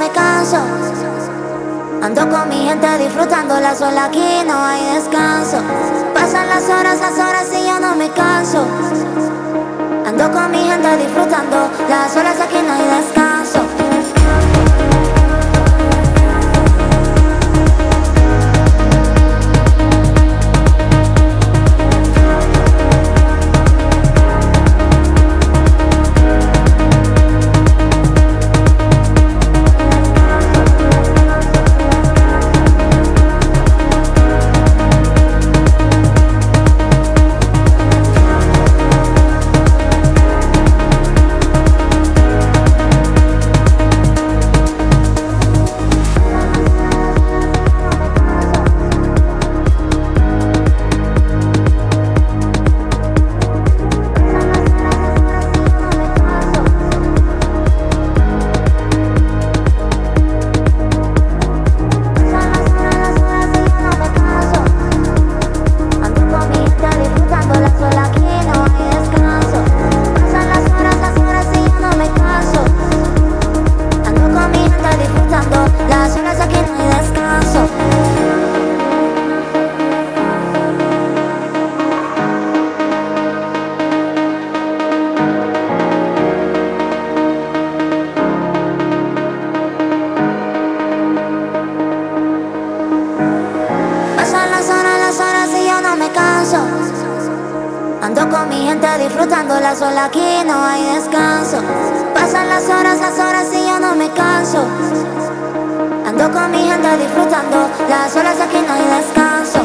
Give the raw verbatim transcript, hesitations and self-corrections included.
me canso. Ando con mi gente disfrutando la sola, aquí no hay descanso. Pasan las horas, las horas y yo no me canso. Ando con mi gente disfrutando las olas, aquí no hay descanso. Ando con mi gente disfrutando la sola, aquí no hay descanso. Pasan las horas, las horas y yo no me canso. Ando con mi gente disfrutando las olas, aquí no hay descanso.